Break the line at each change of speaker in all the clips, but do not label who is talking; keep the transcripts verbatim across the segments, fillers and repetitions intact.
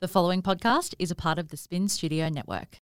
The following podcast is a part of the Spin Studio Network.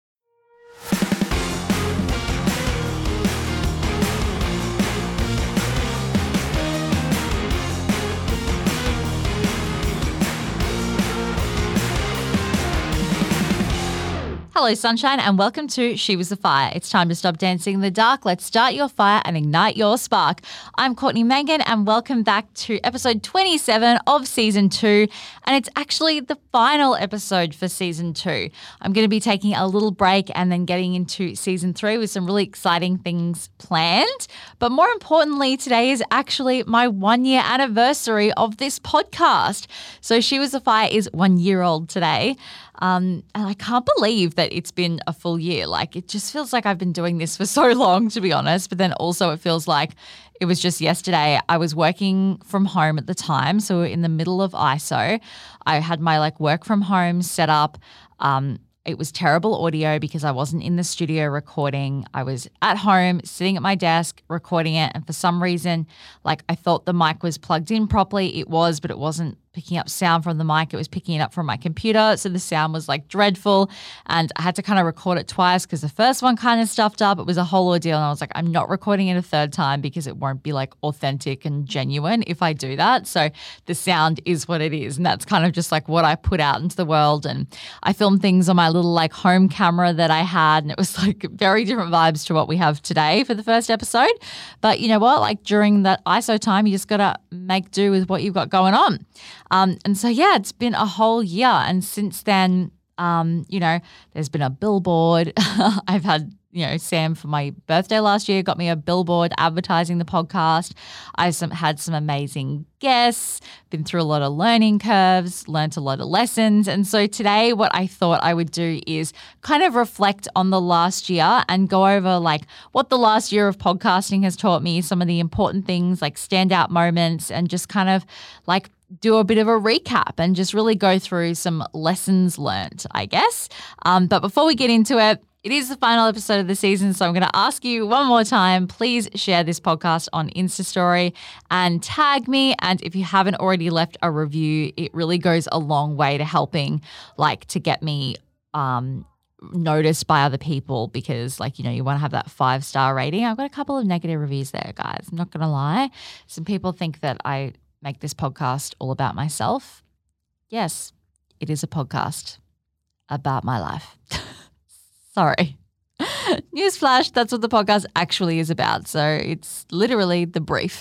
Hello, sunshine, and welcome to She Was the Fire. It's time to stop dancing in the dark. Let's start your fire and ignite your spark. I'm Courtney Mangan, and welcome back to episode twenty-seven of season two. And it's actually the final episode for season two. I'm going to be taking a little break and then getting into season three with some really exciting things planned. But more importantly, today is actually my one year anniversary of this podcast. So She Was the Fire is one year old today. Um, and I can't believe that it's been a full year. Like, it just feels like I've been doing this for so long, to be honest. But then also it feels like it was just yesterday. I was working from home at the time. So in the middle of I S O, I had my like work from home set up. Um, It was terrible audio because I wasn't in the studio recording. I was at home sitting at my desk recording it. And for some reason, like I thought the mic was plugged in properly. It was, but it wasn't picking up sound from the mic. It was picking it up from my computer. So the sound was like dreadful. And I had to kind of record it twice because the first one kind of stuffed up. It was a whole ordeal. And I was like, I'm not recording it a third time because it won't be like authentic and genuine if I do that. So the sound is what it is. And that's kind of just like what I put out into the world. And I filmed things on my little like home camera that I had. And it was like very different vibes to what we have today for the first episode. But you know what? Like during that I S O time, you just got to make do with what you've got going on. Um, and so, yeah, it's been a whole year. And since then, um, you know, there's been a billboard. I've had, you know, Sam for my birthday last year got me a billboard advertising the podcast. I've some, had some amazing guests, been through a lot of learning curves, learnt a lot of lessons. And so today what I thought I would do is kind of reflect on the last year and go over like what the last year of podcasting has taught me, some of the important things like standout moments, and just kind of like do a bit of a recap and just really go through some lessons learned, I guess. Um, but before we get into it, it is the final episode of the season, so I'm going to ask you one more time, please share this podcast on Insta Story and tag me. And if you haven't already left a review, it really goes a long way to helping, like, to get me um, noticed by other people because, like, you know, you want to have that five-star rating. I've got a couple of negative reviews there, guys. I'm not going to lie. Some people think that I make this podcast all about myself. Yes, it is a podcast about my life. Sorry. Newsflash, that's what the podcast actually is about. So it's literally the brief.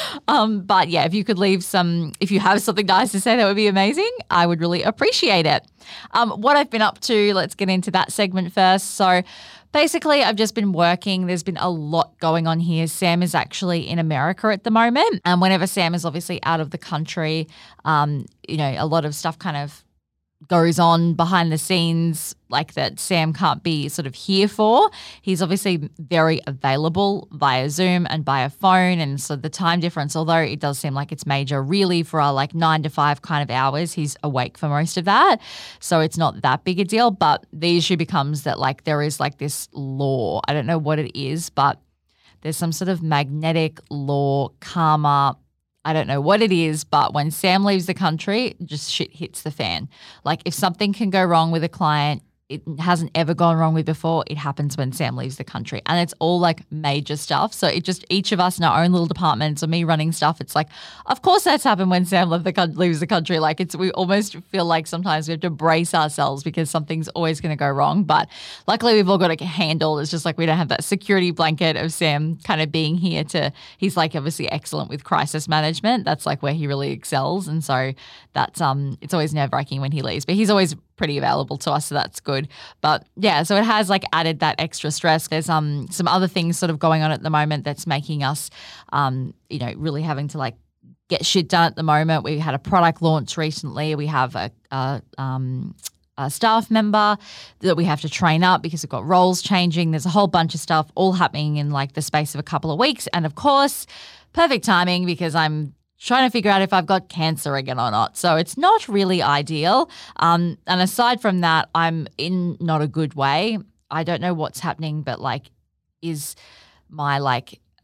um, but yeah, if you could leave some, if you have something nice to say, that would be amazing. I would really appreciate it. Um, what I've been up to, let's get into that segment first. So basically, I've just been working. There's been a lot going on here. Sam is actually in America at the moment. And whenever Sam is obviously out of the country, um, you know, a lot of stuff kind of goes on behind the scenes like that Sam can't be sort of here for. He's obviously very available via Zoom and via phone, and so the time difference, although it does seem like it's major, really for our like nine to five kind of hours, he's awake for most of that. So it's not that big a deal, but the issue becomes that like there is like this law. I don't know what it is, but there's some sort of magnetic law, karma, I don't know what it is, but when Sam leaves the country, just shit hits the fan. Like if something can go wrong with a client, it hasn't ever gone wrong with before, it happens when Sam leaves the country. And it's all like major stuff. So it just, each of us in our own little departments or me running stuff, it's like, of course that's happened when Sam left the, leaves the country. Like it's, we almost feel like sometimes we have to brace ourselves because something's always going to go wrong. But luckily we've all got a handle. It's just like we don't have that security blanket of Sam kind of being here to, he's like obviously excellent with crisis management. That's like where he really excels. And so that's, um, it's always nerve wracking when he leaves, but he's always pretty available to us, so that's good. But yeah, so it has like added that extra stress. There's um some other things sort of going on at the moment that's making us um you know really having to like get shit done at the moment. We had a product launch recently. We have a, a um a staff member that we have to train up because we've got roles changing. There's a whole bunch of stuff all happening in like the space of a couple of weeks, and of course, perfect timing because I'm trying to figure out if I've got cancer again or not. So it's not really ideal. Um, and aside from that, I'm in not a good way. I don't know what's happening, but like is my like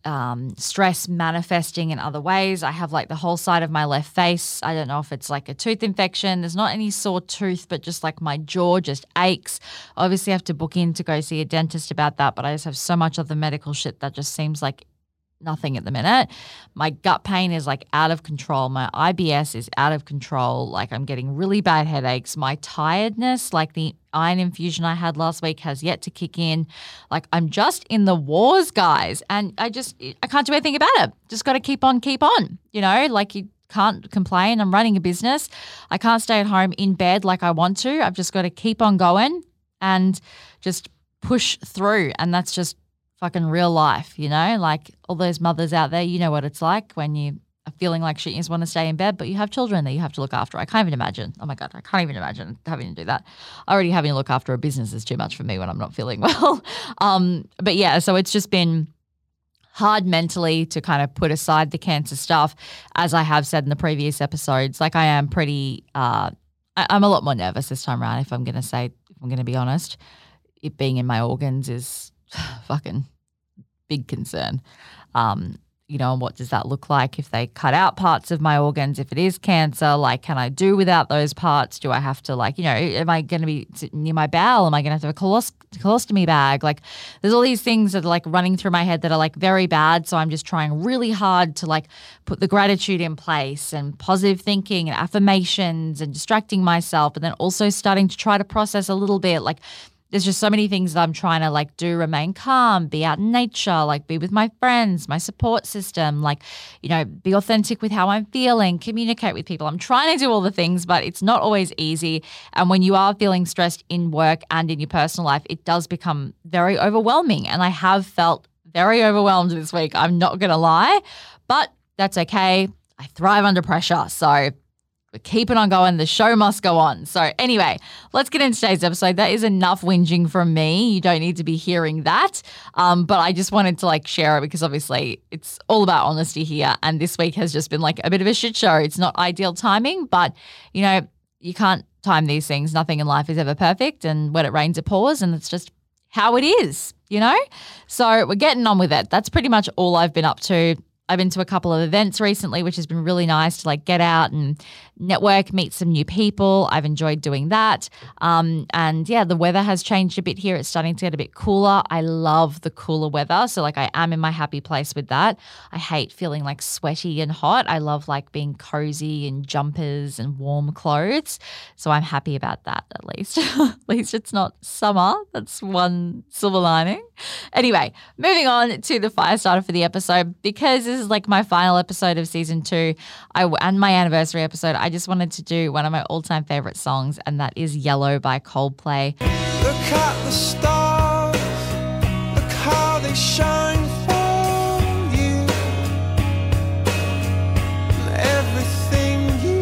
um, stress manifesting in other ways. I have like the whole side of my left face. I don't know if it's like a tooth infection. There's not any sore tooth, but just like my jaw just aches. Obviously, I have to book in to go see a dentist about that, but I just have so much of the medical shit that just seems like nothing at the minute. My gut pain is like out of control. My I B S is out of control. Like I'm getting really bad headaches. My tiredness, like the iron infusion I had last week, has yet to kick in. Like I'm just in the wars, guys. And I just, I can't do anything about it. Just got to keep on, keep on. You know, like you can't complain. I'm running a business. I can't stay at home in bed like I want to. I've just got to keep on going and just push through. And that's just fucking real life, you know, like all those mothers out there, you know what it's like when you are feeling like shit, you just want to stay in bed, but you have children that you have to look after. I can't even imagine. Oh my God, I can't even imagine having to do that. Already having to look after a business is too much for me when I'm not feeling well. um, but yeah, so it's just been hard mentally to kind of put aside the cancer stuff. As I have said in the previous episodes, like I am pretty, uh, I, I'm a lot more nervous this time around, if I'm going to say, if I'm going to be honest. It being in my organs is fucking big concern. Um, you know, and what does that look like if they cut out parts of my organs? If it is cancer, like, can I do without those parts? Do I have to, like, you know, am I going to be near my bowel? Am I going to have to have a colos- colostomy bag? Like, there's all these things that are like running through my head that are like very bad. So I'm just trying really hard to like put the gratitude in place and positive thinking and affirmations and distracting myself, but then also starting to try to process a little bit, like, there's just so many things that I'm trying to like do, remain calm, be out in nature, like be with my friends, my support system, like, you know, be authentic with how I'm feeling, communicate with people. I'm trying to do all the things, but it's not always easy. And when you are feeling stressed in work and in your personal life, it does become very overwhelming. And I have felt very overwhelmed this week. I'm not going to lie, but that's okay. I thrive under pressure. So we're keeping on going. The show must go on. So anyway, let's get into today's episode. That is enough whinging from me. You don't need to be hearing that. Um, but I just wanted to like share it because obviously it's all about honesty here. And this week has just been like a bit of a shit show. It's not ideal timing, but you know, you can't time these things. Nothing in life is ever perfect. And when it rains, it pours, and it's just how it is, you know? So we're getting on with it. That's pretty much all I've been up to. I've been to a couple of events recently, which has been really nice to like get out and network, meet some new people. I've enjoyed doing that. Um, and yeah, the weather has changed a bit here. It's starting to get a bit cooler. I love the cooler weather. So like I am in my happy place with that. I hate feeling like sweaty and hot. I love like being cozy in jumpers and warm clothes. So I'm happy about that at least. At least it's not summer. That's one silver lining. Anyway, moving on to the fire starter for the episode, because this is like my final episode of season two I, and my anniversary episode. I just wanted to do one of my all-time favorite songs, and that is Yellow by Coldplay.
Look at the stars, look how they shine for you, and everything you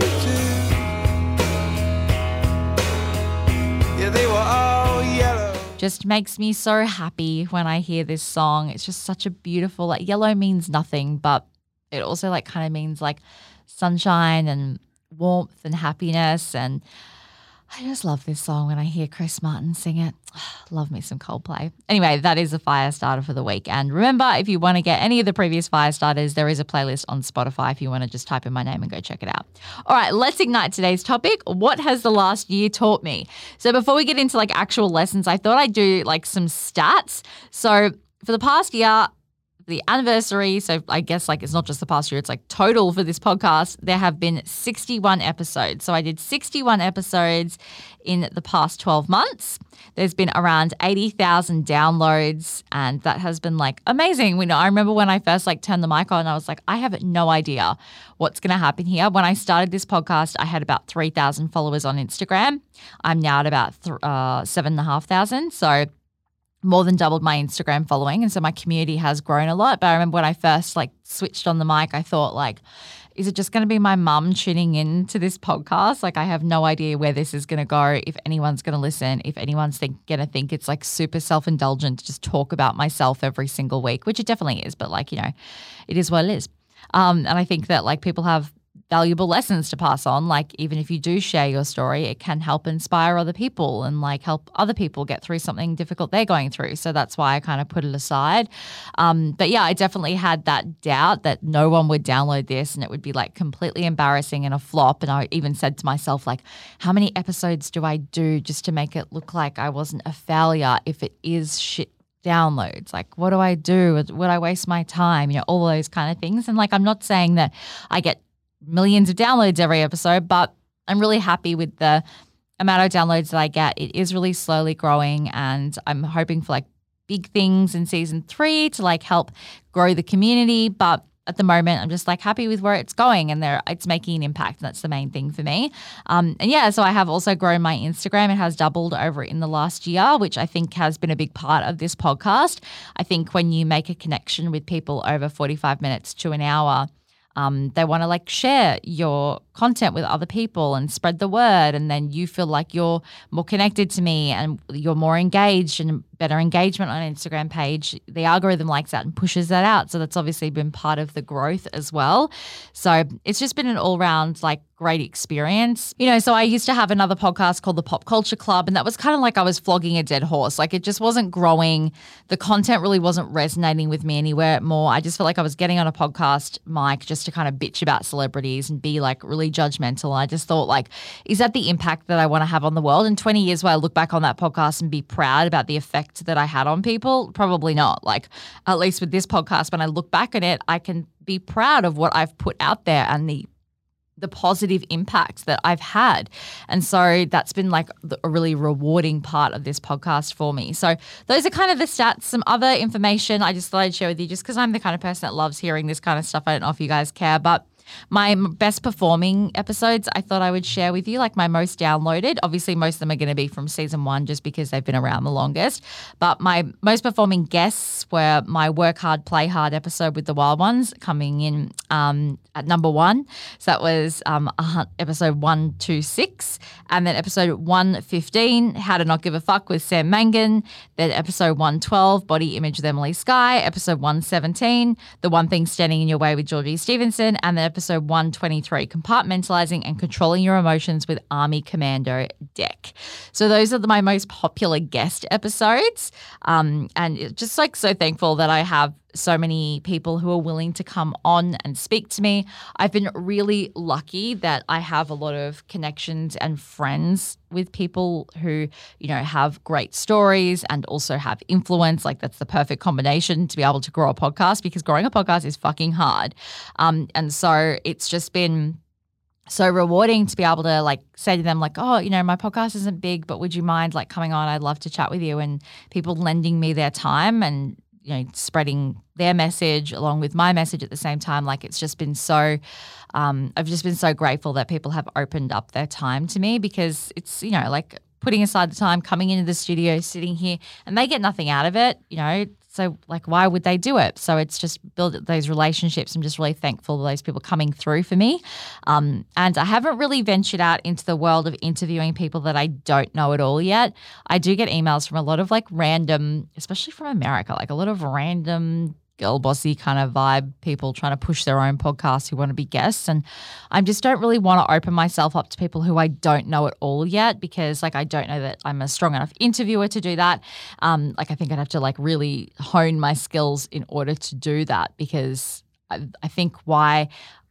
do, yeah, they were all yellow.
Just makes me so happy when I hear this song. It's just such a beautiful, like yellow means nothing, but it also like kind of means like sunshine and warmth and happiness. And I just love this song when I hear Chris Martin sing it. Love me some Coldplay. Anyway, that is a fire starter for the week. And remember, if you want to get any of the previous fire starters, there is a playlist on Spotify if you want to just type in my name and go check it out. All right, let's ignite today's topic. What has the last year taught me? So before we get into like actual lessons, I thought I'd do like some stats. So for the past year, the anniversary, so I guess like it's not just the past year, it's like total for this podcast, there have been sixty-one episodes. So I did sixty-one episodes in the past twelve months. There's been around eighty thousand downloads, and that has been like amazing. We know, I remember when I first like turned the mic on, I was like, I have no idea what's going to happen here. When I started this podcast, I had about three thousand followers on Instagram. I'm now at about th- uh, seven and a half thousand. So more than doubled my Instagram following. And so my community has grown a lot. But I remember when I first like switched on the mic, I thought like, is it just going to be my mum tuning in to this podcast? Like I have no idea where this is going to go, if anyone's going to listen, if anyone's think, going to think it's like super self-indulgent to just talk about myself every single week, which it definitely is. But like, you know, it is what it is. Um, and I think that like people have valuable lessons to pass on. Like even if you do share your story, it can help inspire other people and like help other people get through something difficult they're going through. So that's why I kind of put it aside. Um, but yeah, I definitely had that doubt that no one would download this and it would be like completely embarrassing and a flop. And I even said to myself, like, how many episodes do I do just to make it look like I wasn't a failure if it is shit downloads? Like, what do I do? Would I waste my time? You know, all those kind of things. And like, I'm not saying that I get millions of downloads every episode, but I'm really happy with the amount of downloads that I get. It is really slowly growing and I'm hoping for like big things in season three to like help grow the community. But at the moment, I'm just like happy with where it's going and there it's making an impact. And that's the main thing for me. Um, and yeah, so I have also grown my Instagram. It has doubled over in the last year, which I think has been a big part of this podcast. I think when you make a connection with people over forty-five minutes to an hour, Um, they want to like share your content with other people and spread the word. And then you feel like you're more connected to me and you're more engaged and better engagement on an Instagram page. The algorithm likes that and pushes that out. So that's obviously been part of the growth as well. So it's just been an all round like great experience. You know, so I used to have another podcast called the Pop Culture Club, and that was kind of like I was flogging a dead horse. Like it just wasn't growing. The content really wasn't resonating with me anywhere more. I just felt like I was getting on a podcast mic just to kind of bitch about celebrities and be like really judgmental. I just thought like, is that the impact that I want to have on the world? In twenty years, will I look back on that podcast and be proud about the effect that I had on people? Probably not. Like at least with this podcast, when I look back at it, I can be proud of what I've put out there and the the positive impact that I've had. And so that's been like a really rewarding part of this podcast for me. So those are kind of the stats. Some other information I just thought I'd share with you just because I'm the kind of person that loves hearing this kind of stuff. I don't know if you guys care, but my best performing episodes I thought I would share with you, like my most downloaded. Obviously, most of them are going to be from season one just because they've been around the longest. But my most performing guests were my Work Hard, Play Hard episode with the Wild Ones coming in um, at number one. So that was um, episode one twenty-six. And then episode one fifteen, How to Not Give a Fuck with Sam Mangan. Then episode one twelve, Body Image with Emily Skye. Episode one seventeen, The One Thing Standing in Your Way with Georgie Stevenson. And then episode one twenty-three, Compartmentalizing and Controlling Your Emotions with Army Commando Deck. So those are the, my most popular guest episodes. Um, and it's just like so thankful that I have so many people who are willing to come on and speak to me. I've been really lucky that I have a lot of connections and friends with people who, you know, have great stories and also have influence. Like that's the perfect combination to be able to grow a podcast, because growing a podcast is fucking hard. Um, and so it's just been so rewarding to be able to like say to them like, oh, you know, my podcast isn't big, but would you mind like coming on? I'd love to chat with you. And people lending me their time and, you know, spreading their message along with my message at the same time. Like it's just been so, um, I've just been so grateful that people have opened up their time to me, because it's, you know, like putting aside the time, coming into the studio, sitting here, and they get nothing out of it, you know. So like, why would they do it? So it's just build those relationships. I'm just really thankful for those people coming through for me. Um, and I haven't really ventured out into the world of interviewing people that I don't know at all yet. I do get emails from a lot of like random, especially from America, like a lot of random girl bossy kind of vibe people trying to push their own podcast who want to be guests. And I just don't really want to open myself up to people who I don't know at all yet, because like I don't know that I'm a strong enough interviewer to do that. Um, like I think I'd have to like really hone my skills in order to do that, because I, I think why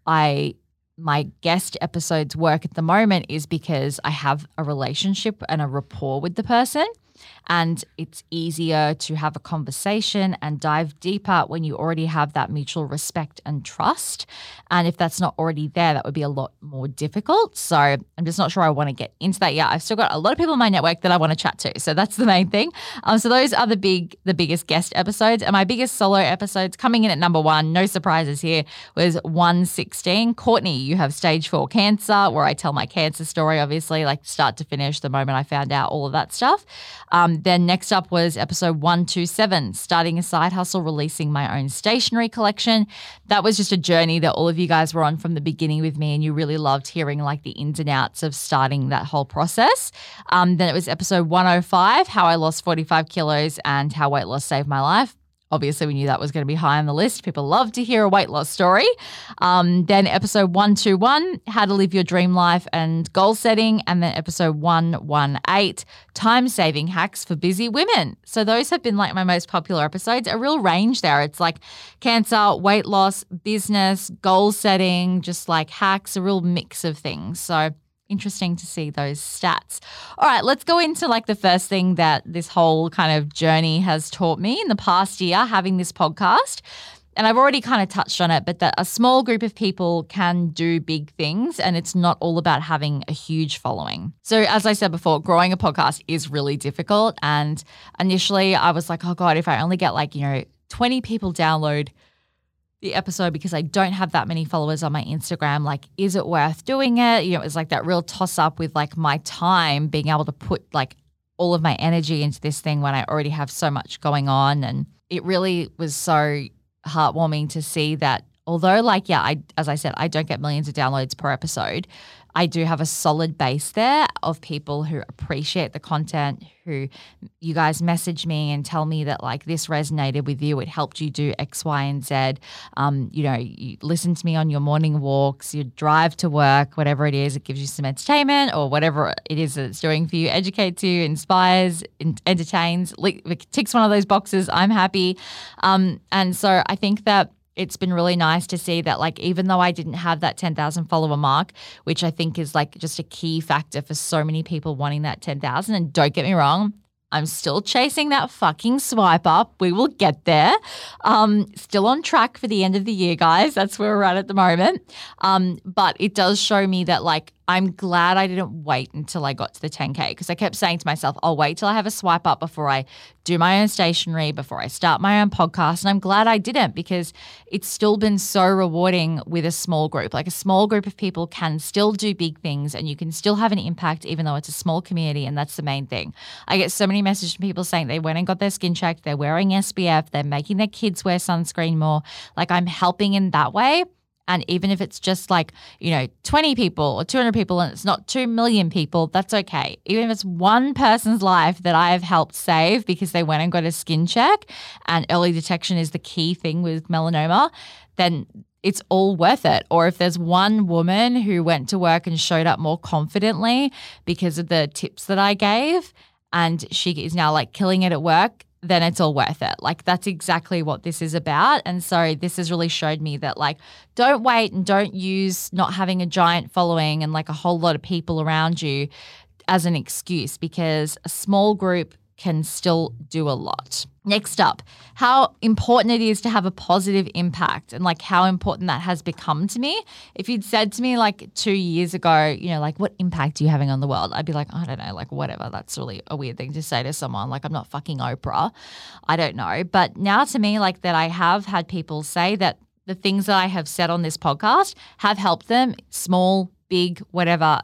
I my guest episodes work at the moment is because I have a relationship and a rapport with the person. And it's easier to have a conversation and dive deeper when you already have that mutual respect and trust. And if that's not already there, that would be a lot more difficult. So I'm just not sure I want to get into that yet. I've still got a lot of people in my network that I want to chat to. So that's the main thing. Um, so those are the big, the biggest guest episodes. And my biggest solo episodes coming in at number one, no surprises here, was one sixteen. Courtney, you have stage four cancer, where I tell my cancer story, obviously, like start to finish, the moment I found out, all of that stuff. Um, then next up was episode one twenty-seven, starting a side hustle, releasing my own stationery collection. That was just a journey that all of you guys were on from the beginning with me, and you really loved hearing like the ins and outs of starting that whole process. Um, then it was episode one oh five, how I lost forty-five kilos and how weight loss saved my life. Obviously, we knew that was going to be high on the list. People love to hear a weight loss story. Um, then episode one twenty-one, how to live your dream life and goal setting. And then episode one eighteen, time-saving hacks for busy women. So those have been like my most popular episodes. A real range there. It's like cancer, weight loss, business, goal setting, just like hacks, a real mix of things. So interesting to see those stats. All right, let's go into like the first thing that this whole kind of journey has taught me in the past year having this podcast. And I've already kind of touched on it, but that a small group of people can do big things, and it's not all about having a huge following. So as I said before, growing a podcast is really difficult. And initially I was like, oh God, if I only get like, you know, twenty people download the episode because I don't have that many followers on my Instagram, like, is it worth doing it? You know, it was like that real toss up with like my time, being able to put like all of my energy into this thing when I already have so much going on. And it really was so heartwarming to see that although like, yeah, I, as I said, I don't get millions of downloads per episode, I do have a solid base there of people who appreciate the content, who you guys message me and tell me that like this resonated with you, it helped you do X, Y, and Z. Um, you know, you listen to me on your morning walks, you drive to work, whatever it is, it gives you some entertainment or whatever it is that it's doing for you, educates you, inspires, entertains, ticks one of those boxes, I'm happy. Um, and so I think that it's been really nice to see that like even though I didn't have that ten thousand follower mark, which I think is like just a key factor for so many people wanting that ten thousand, and don't get me wrong, I'm still chasing that fucking swipe up. We will get there. Um, still on track for the end of the year, guys. That's where we're at at the moment. Um, but it does show me that like I'm glad I didn't wait until I got to the ten K, because I kept saying to myself, I'll wait till I have a swipe up before I do my own stationery, before I start my own podcast. And I'm glad I didn't, because it's still been so rewarding with a small group. Like a small group of people can still do big things and you can still have an impact even though it's a small community, and that's the main thing. I get so many messages from people saying they went and got their skin checked, they're wearing S P F, they're making their kids wear sunscreen more. Like I'm helping in that way. And even if it's just like, you know, twenty people or two hundred people and it's not two million people, that's okay. Even if it's one person's life that I have helped save because they went and got a skin check, and early detection is the key thing with melanoma, then it's all worth it. Or if there's one woman who went to work and showed up more confidently because of the tips that I gave, and she is now like killing it at work, then it's all worth it. Like that's exactly what this is about. And so this has really showed me that like, don't wait and don't use not having a giant following and like a whole lot of people around you as an excuse, because a small group can still do a lot. Next up, how important it is to have a positive impact, and like how important that has become to me. If you'd said to me like two years ago, you know, like what impact are you having on the world? I'd be like, I don't know, like whatever. That's really a weird thing to say to someone. Like I'm not fucking Oprah. I don't know. But now to me, like that I have had people say that the things that I have said on this podcast have helped them, small, big, whatever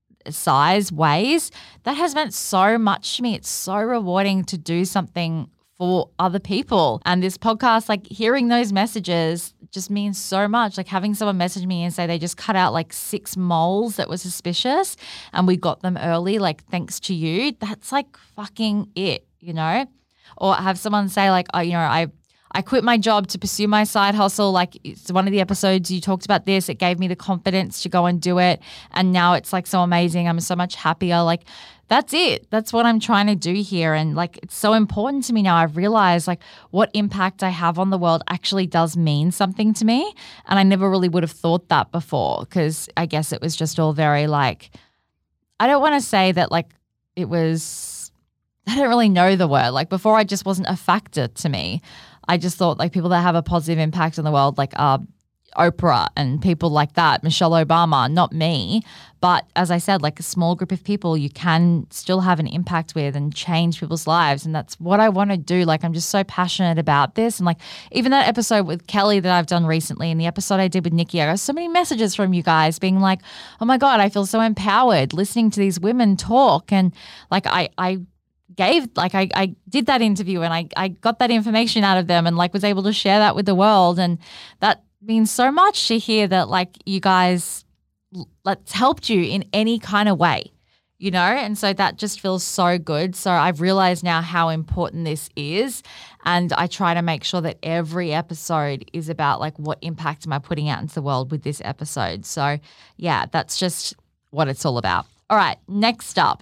size, ways. That has meant so much to me. It's so rewarding to do something for other people. And this podcast, like hearing those messages just means so much. Like having someone message me and say they just cut out like six moles that were suspicious and we got them early, like thanks to you. That's like fucking it, you know? Or have someone say like, oh, you know, I I quit my job to pursue my side hustle. Like it's one of the episodes you talked about this. It gave me the confidence to go and do it. And now it's like so amazing. I'm so much happier. Like that's it. That's what I'm trying to do here. And like it's so important to me now. I've realized like what impact I have on the world actually does mean something to me. And I never really would have thought that before, because I guess it was just all very like, I don't want to say that like it was, I don't really know the word. Like before, I just wasn't a factor to me. I just thought like people that have a positive impact on the world, like uh, Oprah and people like that, Michelle Obama, not me. But as I said, like a small group of people you can still have an impact with and change people's lives. And that's what I want to do. Like I'm just so passionate about this. And like even that episode with Kelly that I've done recently, and the episode I did with Nikki, I got so many messages from you guys being like, oh my God, I feel so empowered listening to these women talk. And like I, I, gave like I, I did that interview and I, I got that information out of them and like was able to share that with the world, and that means so much to hear that like you guys let's helped you in any kind of way, you know, and so that just feels so good. So I've realized now how important this is, And I try to make sure that every episode is about like what impact am I putting out into the world with this episode. So yeah, that's just what it's all about. All right, next up,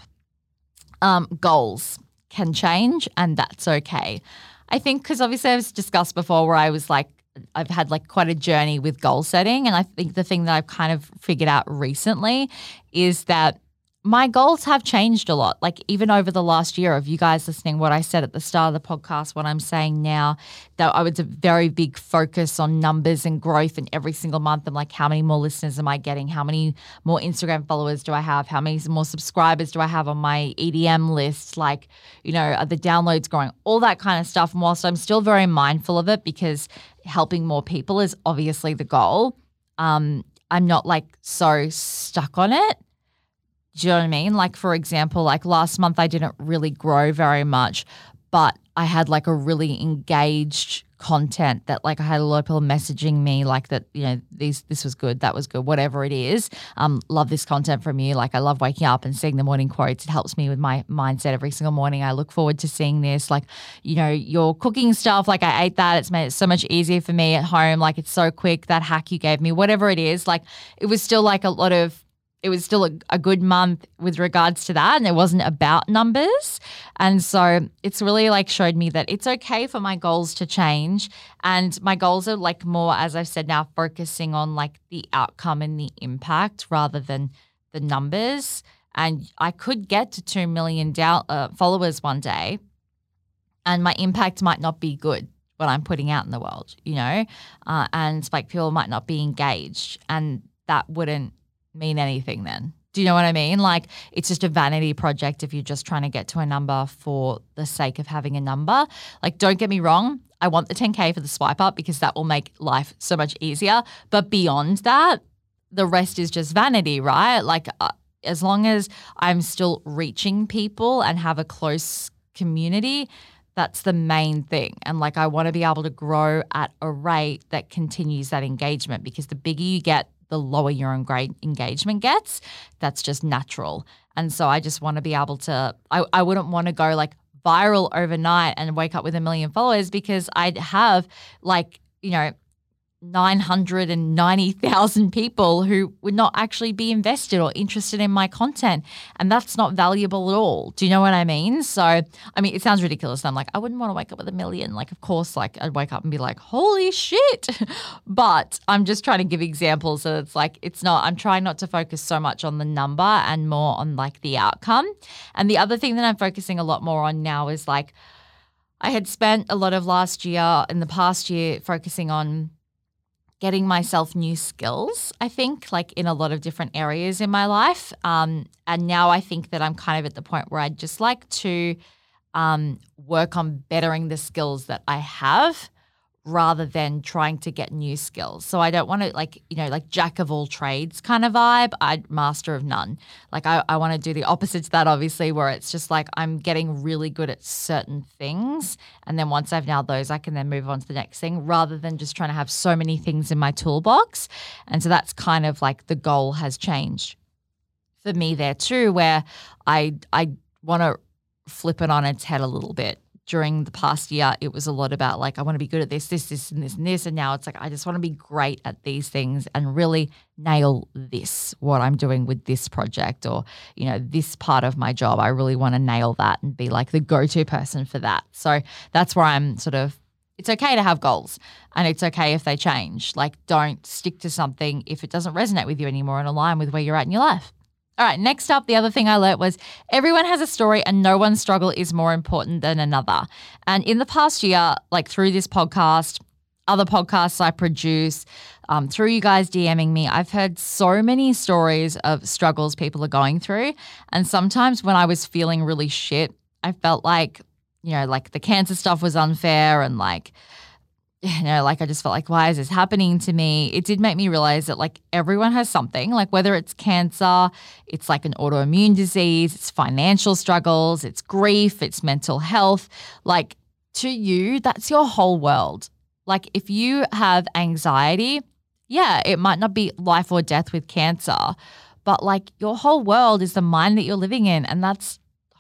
um, goals can change and that's okay. I think because obviously I was discussed before where I was like, I've had like quite a journey with goal setting. And I think the thing that I've kind of figured out recently is that my goals have changed a lot. Like even over the last year of you guys listening, what I said at the start of the podcast, what I'm saying now, that I was a very big focus on numbers and growth, and every single month I'm like, how many more listeners am I getting? How many more Instagram followers do I have? How many more subscribers do I have on my E D M list? Like, you know, are the downloads growing? All that kind of stuff. And whilst I'm still very mindful of it because helping more people is obviously the goal, um, I'm not like so stuck on it. Do you know what I mean? Like, for example, like last month I didn't really grow very much, but I had like a really engaged content that like I had a lot of people messaging me like that, you know, these this was good, that was good, whatever it is. Um, love this content from you. Like I love waking up and seeing the morning quotes. It helps me with my mindset every single morning. I look forward to seeing this. Like, you know, your cooking stuff, like I ate that. It's made it so much easier for me at home. Like it's so quick, that hack you gave me, whatever it is. Like it was still like a lot of It was still a, a good month with regards to that, and it wasn't about numbers. And so it's really like showed me that it's okay for my goals to change, and my goals are like more, as I've said now, focusing on like the outcome and the impact rather than the numbers. And I could get to two million down, uh, followers one day, and my impact might not be good, what I'm putting out in the world, you know, uh, and like people might not be engaged, and that wouldn't mean anything then. Do you know what I mean? Like it's just a vanity project if you're just trying to get to a number for the sake of having a number. Like don't get me wrong, I want the ten K for the swipe up because that will make life so much easier. But beyond that, the rest is just vanity, right? Like uh, as long as I'm still reaching people and have a close community, that's the main thing. And like I want to be able to grow at a rate that continues that engagement, because the bigger you get, the lower your engagement gets. That's just natural. And so I just want to be able to, I, I wouldn't want to go like viral overnight and wake up with a million followers, because I'd have like, you know, nine hundred ninety thousand people who would not actually be invested or interested in my content. And that's not valuable at all. Do you know what I mean? So, I mean, it sounds ridiculous. I'm like, I wouldn't want to wake up with a million. Like, of course, like I'd wake up and be like, holy shit. But I'm just trying to give examples that it's like, it's not, I'm trying not to focus so much on the number and more on like the outcome. And the other thing that I'm focusing a lot more on now is like, I had spent a lot of last year, in the past year, focusing on getting myself new skills, I think, like in a lot of different areas in my life. Um, and now I think that I'm kind of at the point where I'd just like to um, work on bettering the skills that I have rather than trying to get new skills. So I don't want to like, you know, like jack of all trades kind of vibe. I'd master of none. Like I, I want to do the opposite to that, obviously, where it's just like I'm getting really good at certain things. And then once I've nailed those, I can then move on to the next thing rather than just trying to have so many things in my toolbox. And so that's kind of like the goal has changed for me there too, where I, I want to flip it on its head a little bit. During the past year, it was a lot about like, I want to be good at this, this, this, and this, and this. And now it's like, I just want to be great at these things and really nail this, what I'm doing with this project or, you know, this part of my job. I really want to nail that and be like the go-to person for that. So that's where I'm sort of, it's okay to have goals and it's okay if they change. Like don't stick to something if it doesn't resonate with you anymore and align with where you're at in your life. All right, next up, the other thing I learnt was everyone has a story and no one's struggle is more important than another. And in the past year, like through this podcast, other podcasts I produce, um, through you guys DMing me, I've heard so many stories of struggles people are going through. And sometimes when I was feeling really shit, I felt like, you know, like the cancer stuff was unfair and like, you know, like I just felt like, why is this happening to me? It did make me realize that like everyone has something, like whether it's cancer, it's like an autoimmune disease, it's financial struggles, it's grief, it's mental health. Like to you, that's your whole world. Like if you have anxiety, yeah, it might not be life or death with cancer, but like your whole world is the mind that you're living in, and that's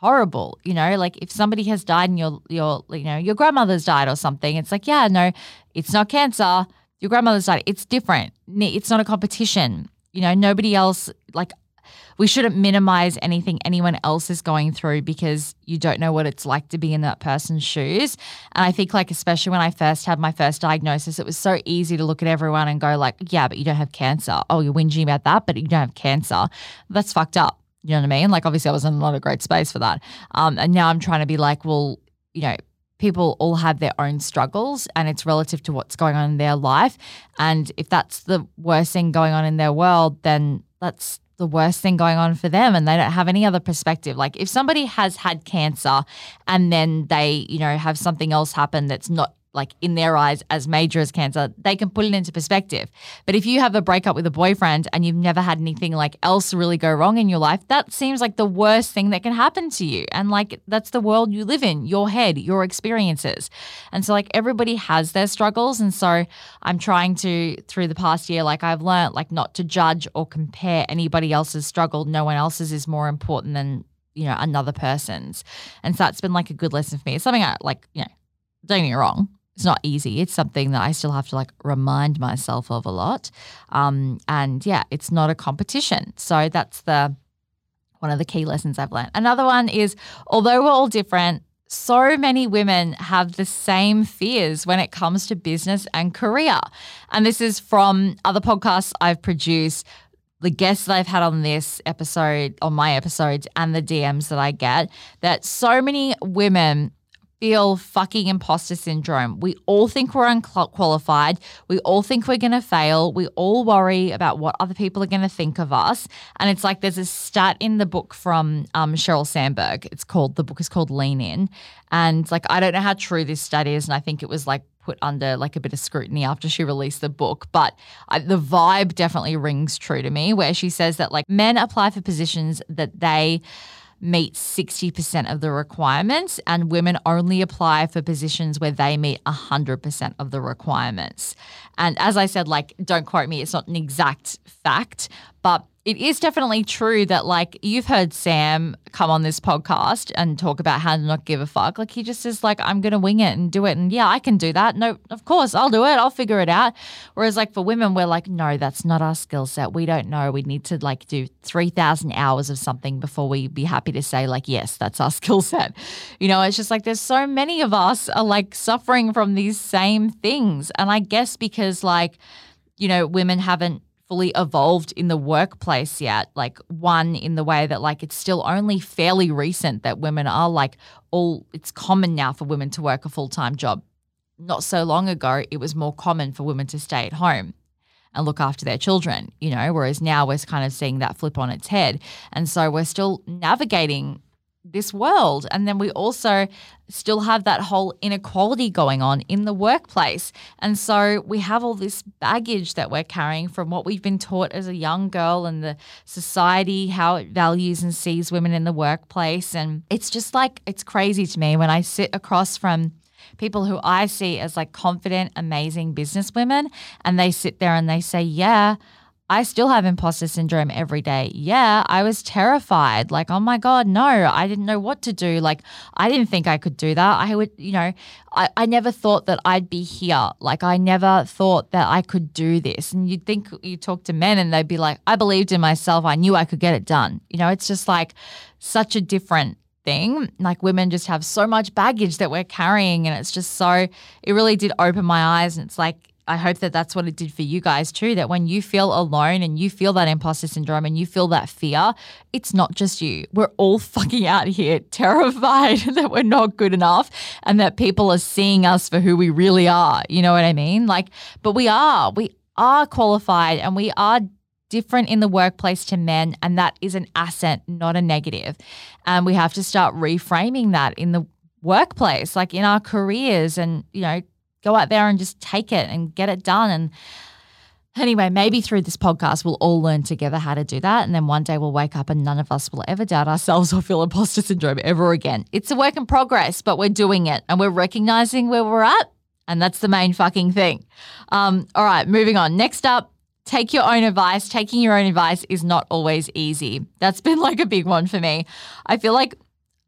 horrible. You know, like if somebody has died and your, your, you know, your grandmother's died or something, it's like, yeah, no, it's not cancer. Your grandmother's died. It's different. It's not a competition. You know, nobody else, like, we shouldn't minimize anything anyone else is going through because you don't know what it's like to be in that person's shoes. And I think, like, especially when I first had my first diagnosis, it was so easy to look at everyone and go like, yeah, but you don't have cancer. Oh, you're whinging about that, but you don't have cancer. That's fucked up. You know what I mean? Like, obviously I was in not a great space for that. Um, and now I'm trying to be like, well, you know, people all have their own struggles and it's relative to what's going on in their life. And if that's the worst thing going on in their world, then that's the worst thing going on for them and they don't have any other perspective. Like if somebody has had cancer and then they, you know, have something else happen that's not like in their eyes as major as cancer, they can put it into perspective. But if you have a breakup with a boyfriend and you've never had anything like else really go wrong in your life, that seems like the worst thing that can happen to you. And like that's the world you live in, your head, your experiences. And so like everybody has their struggles. And so I'm trying to, through the past year, like I've learned like not to judge or compare anybody else's struggle. No one else's is more important than, you know, another person's. And so that's been like a good lesson for me. It's something I like, you know, don't get me wrong. It's not easy. It's something that I still have to like remind myself of a lot. Um, and yeah, it's not a competition. So that's the one of the key lessons I've learned. Another one is, although we're all different, so many women have the same fears when it comes to business and career. And this is from other podcasts I've produced, the guests that I've had on this episode, on my episodes, and the D Ms that I get, that so many women feel fucking imposter syndrome. We all think we're unqualified. We all think we're going to fail. We all worry about what other people are going to think of us. And it's like there's a stat in the book from um, Sheryl Sandberg. It's called, the book is called Lean In. And like, I don't know how true this stat is. And I think it was like put under like a bit of scrutiny after she released the book. But I, the vibe definitely rings true to me, where she says that like men apply for positions that they meet sixty percent of the requirements and women only apply for positions where they meet one hundred percent of the requirements. And as I said, like, don't quote me, it's not an exact fact, but it is definitely true that, like, you've heard Sam come on this podcast and talk about how to not give a fuck. Like, he just is like, I'm going to wing it and do it. And yeah, I can do that. No, of course, I'll do it. I'll figure it out. Whereas, like, for women, we're like, no, that's not our skill set. We don't know. We need to, like, do three thousand hours of something before we be happy to say, like, yes, that's our skill set. You know, it's just like there's so many of us are, like, suffering from these same things. And I guess because, like, you know, women haven't fully evolved in the workplace yet, like one in the way that like it's still only fairly recent that women are like all, it's common now for women to work a full-time job. Not so long ago, it was more common for women to stay at home and look after their children, you know, whereas now we're kind of seeing that flip on its head. And so we're still navigating this world. And then we also still have that whole inequality going on in the workplace. And so we have all this baggage that we're carrying from what we've been taught as a young girl and the society, how it values and sees women in the workplace. And it's just like, it's crazy to me when I sit across from people who I see as like confident, amazing business women, and they sit there and they say, yeah, I still have imposter syndrome every day. Yeah, I was terrified. Like, oh my God, no, I didn't know what to do. Like, I didn't think I could do that. I would, you know, I, I never thought that I'd be here. Like, I never thought that I could do this. And you'd think, you talk to men and they'd be like, I believed in myself. I knew I could get it done. You know, it's just like such a different thing. Like, women just have so much baggage that we're carrying, and it's just so, it really did open my eyes. And it's like, I hope that that's what it did for you guys too, that when you feel alone and you feel that imposter syndrome and you feel that fear, it's not just you. We're all fucking out here terrified that we're not good enough and that people are seeing us for who we really are. You know what I mean? Like, but we are. We are qualified and we are different in the workplace to men, and that is an asset, not a negative. And we have to start reframing that in the workplace, like in our careers, and, you know, go out there and just take it and get it done. And anyway, maybe through this podcast, we'll all learn together how to do that. And then one day we'll wake up and none of us will ever doubt ourselves or feel imposter syndrome ever again. It's a work in progress, but we're doing it and we're recognizing where we're at. And that's the main fucking thing. Um, all right, moving on. Next up, take your own advice. Taking your own advice is not always easy. That's been like a big one for me. I feel like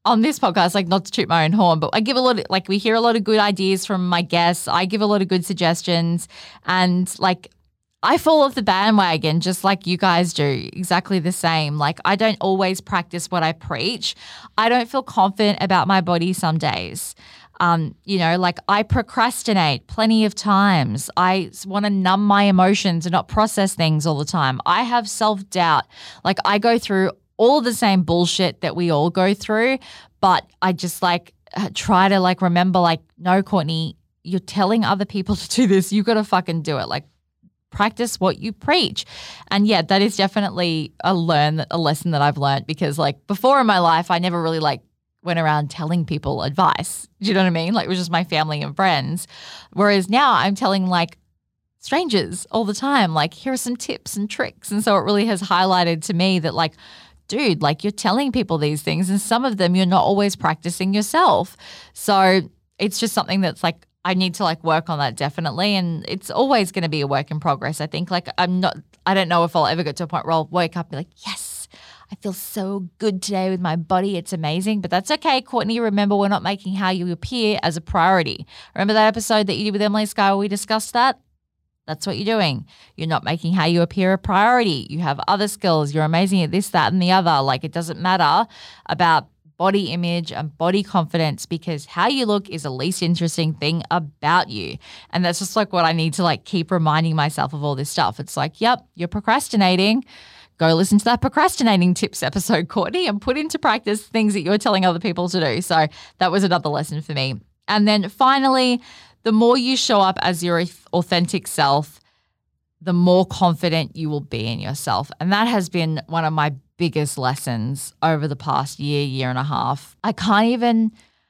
on this podcast, like not to toot my own horn, but I give a lot of, like we hear a lot of good ideas from my guests. I give a lot of good suggestions and like I fall off the bandwagon just like you guys do, exactly the same. Like I don't always practice what I preach. I don't feel confident about my body some days. Um, you know, like I procrastinate plenty of times. I want to numb my emotions and not process things all the time. I have self-doubt. Like I go through all the same bullshit that we all go through, but I just like try to like remember like, no, Courtney, you're telling other people to do this. You got to fucking do it. Like practice what you preach. And yeah, that is definitely a learn, a lesson that I've learned because like before in my life, I never really like went around telling people advice. Do you know what I mean? Like it was just my family and friends. Whereas now I'm telling like strangers all the time, like here are some tips and tricks. And so it really has highlighted to me that like, dude, like you're telling people these things and some of them you're not always practicing yourself. So it's just something that's like, I need to like work on that definitely. And it's always going to be a work in progress. I think like I'm not, I don't know if I'll ever get to a point where I'll wake up and be like, yes, I feel so good today with my body. It's amazing. But that's okay, Courtney. Remember, we're not making how you appear as a priority. Remember that episode that you did with Emily Sky where we discussed that? That's what you're doing. You're not making how you appear a priority. You have other skills. You're amazing at this, that, and the other. Like it doesn't matter about body image and body confidence because how you look is the least interesting thing about you. And that's just like what I need to like keep reminding myself of all this stuff. It's like, yep, you're procrastinating. Go listen to that procrastinating tips episode, Courtney, and put into practice things that you're telling other people to do. So that was another lesson for me. And then finally, the more you show up as your authentic self, the more confident you will be in yourself. And that has been one of my biggest lessons over the past year, year and a half. I can't even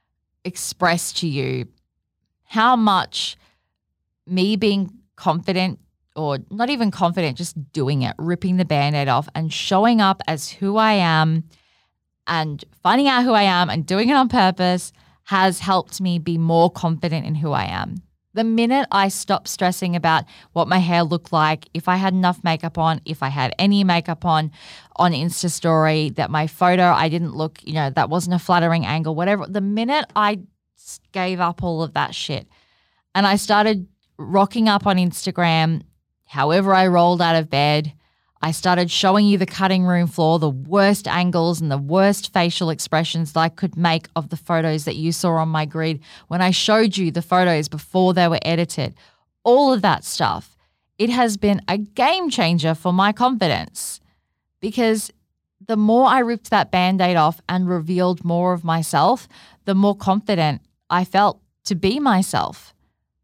express to you how much me being confident or not even confident, just doing it, ripping the Band-Aid off and showing up as who I am and finding out who I am and doing it on purpose has helped me be more confident in who I am. The minute I stopped stressing about what my hair looked like, if I had enough makeup on, if I had any makeup on, on Insta story, that my photo, I didn't look, you know, that wasn't a flattering angle, whatever. The minute I gave up all of that shit and I started rocking up on Instagram, however I rolled out of bed, I started showing you the cutting room floor, the worst angles and the worst facial expressions that I could make of the photos that you saw on my grid when I showed you the photos before they were edited. All of that stuff. It has been a game changer for my confidence because the more I ripped that Band-Aid off and revealed more of myself, the more confident I felt to be myself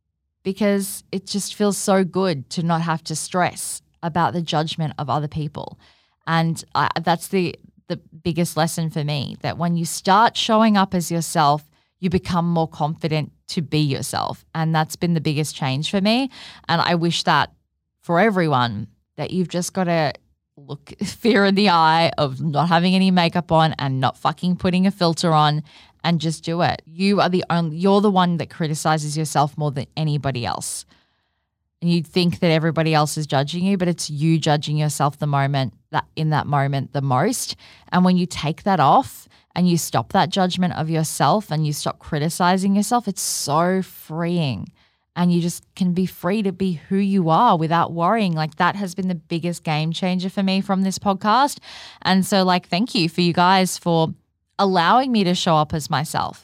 because it just feels so good to not have to stress about the judgment of other people. And I, that's the the biggest lesson for me, that when you start showing up as yourself, you become more confident to be yourself. And that's been the biggest change for me. And I wish that for everyone, that you've just got to look fear in the eye of not having any makeup on and not fucking putting a filter on and just do it. You are the only, you're the one that criticizes yourself more than anybody else. And you think that everybody else is judging you, but it's you judging yourself the moment that in that moment the most. And when you take that off and you stop that judgment of yourself and you stop criticizing yourself, it's so freeing. And you just can be free to be who you are without worrying. Like that has been the biggest game changer for me from this podcast. And so like, thank you for you guys for allowing me to show up as myself.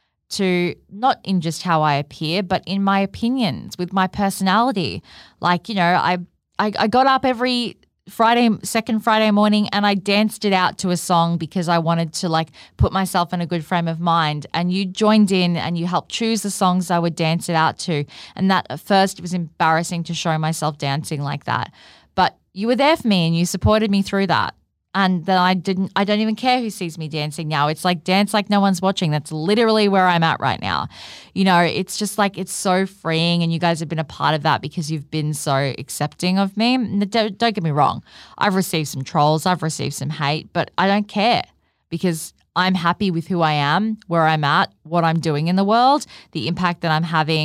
To not in just how I appear, but in my opinions, with my personality. Like, you know, I, I I got up every Friday, second Friday morning and I danced it out to a song because I wanted to like put myself in a good frame of mind. And you joined in and you helped choose the songs I would dance it out to. And that at first it was embarrassing to show myself dancing like that. But you were there for me and you supported me through that. And then I didn't, I don't even care who sees me dancing now. It's like dance like no one's watching. That's literally where I'm at right now. You know, it's just like, it's so freeing and you guys have been a part of that because you've been so accepting of me. Don't, don't get me wrong. I've received some trolls. I've received some hate, but I don't care because I'm happy with who I am, where I'm at, what I'm doing in the world, the impact that I'm having,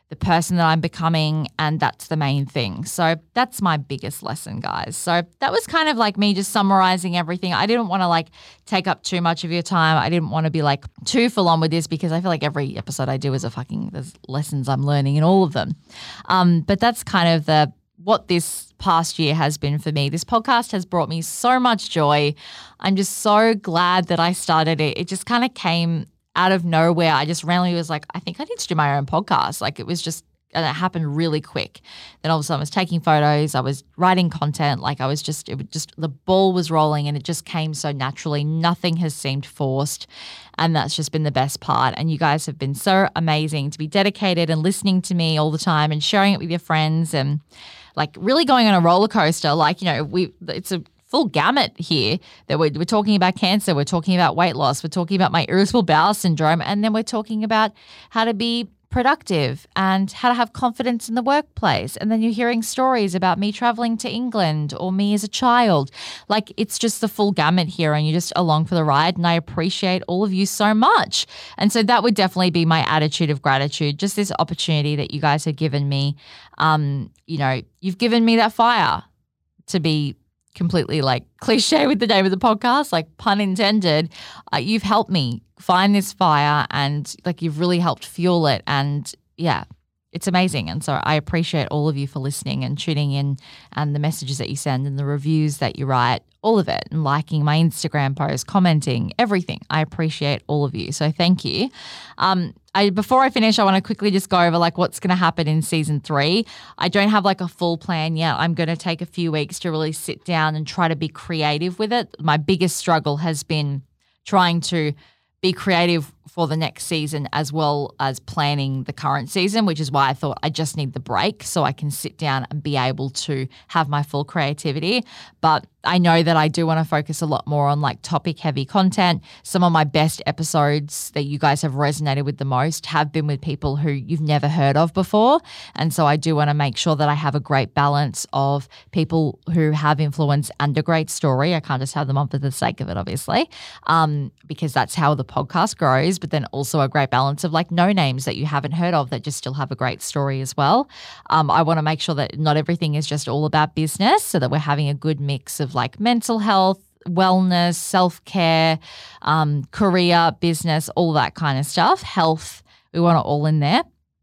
the person that I'm becoming, and that's the main thing. So that's my biggest lesson, guys. So that was kind of like me just summarizing everything. I didn't want to like take up too much of your time. I didn't want to be like too full on with this because I feel like every episode I do is a fucking, there's lessons I'm learning in all of them. Um, but that's kind of the what this past year has been for me. This podcast has brought me so much joy. I'm just so glad that I started it. It just kind of came out of nowhere. I just randomly was like, I think I need to do my own podcast. Like it was just, and it happened really quick. Then all of a sudden I was taking photos, I was writing content, like I was just, it was just, the ball was rolling and it just came so naturally. Nothing has seemed forced. And that's just been the best part. And you guys have been so amazing to be dedicated and listening to me all the time and sharing it with your friends and like really going on a roller coaster. Like, you know, we, it's a full gamut here that we're, we're talking about cancer, we're talking about weight loss, we're talking about my irritable bowel syndrome, and then we're talking about how to be productive and how to have confidence in the workplace. And then you're hearing stories about me traveling to England or me as a child. Like it's just the full gamut here and you're just along for the ride. And I appreciate all of you so much. And so that would definitely be my attitude of gratitude, just this opportunity that you guys have given me. Um, you know, you've given me that fire to be completely like cliche with the name of the podcast, like pun intended. Uh, you've helped me find this fire and like you've really helped fuel it. And yeah, it's amazing. And so I appreciate all of you for listening and tuning in and the messages that you send and the reviews that you write, all of it, and liking my Instagram posts, commenting, everything. I appreciate all of you. So thank you. Um, I, before I finish, I want to quickly just go over like what's going to happen in season three. I don't have like a full plan yet. I'm going to take a few weeks to really sit down and try to be creative with it. My biggest struggle has been trying to be creative for the next season as well as planning the current season, which is why I thought I just need the break so I can sit down and be able to have my full creativity. But I know that I do want to focus a lot more on like topic heavy content. Some of my best episodes that you guys have resonated with the most have been with people who you've never heard of before. And so I do want to make sure that I have a great balance of people who have influence and a great story. I can't just have them on for the sake of it, obviously, um, because that's how the podcast grows, but then also a great balance of like no names that you haven't heard of that just still have a great story as well. Um, I want to make sure that not everything is just all about business, so that we're having a good mix of like mental health, wellness, self-care, um, career, business, all that kind of stuff. Health, we want it all in there.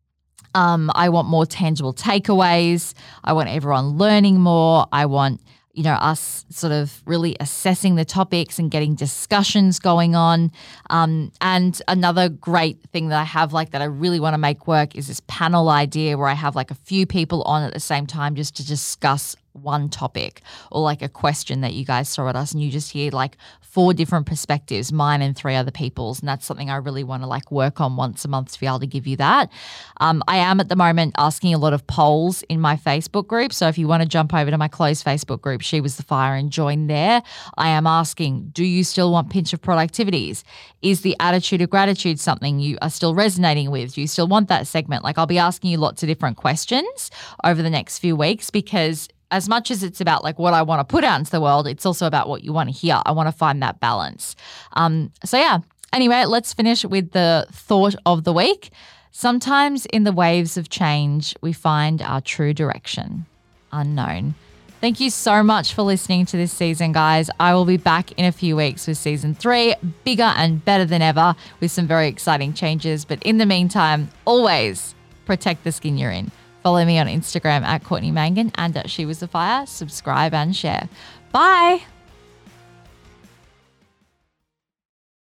Um, I want more tangible takeaways. I want everyone learning more. I want, you know, us sort of really assessing the topics and getting discussions going on. Um, and another great thing that I have like that I really want to make work is this panel idea where I have like a few people on at the same time just to discuss one topic or like a question that you guys throw at us and you just hear like four different perspectives, mine and three other people's. And that's something I really want to like work on once a month to be able to give you that. Um, I am at the moment asking a lot of polls in my Facebook group. So if you want to jump over to my closed Facebook group, She Was the Fire, and join there, I am asking, do you still want Pinch of Productivities? Is the attitude of gratitude something you are still resonating with? Do you still want that segment? Like I'll be asking you lots of different questions over the next few weeks because as much as it's about like what I want to put out into the world, it's also about what you want to hear. I want to find that balance. Um, so yeah, anyway, let's finish with the thought of the week. Sometimes in the waves of change, we find our true direction. Unknown. Thank you so much for listening to this season, guys. I will be back in a few weeks with season three, bigger and better than ever with some very exciting changes. But in the meantime, always protect the skin you're in. Follow me on Instagram at Courtney Mangan and at She Was the Fire. Subscribe and share. Bye.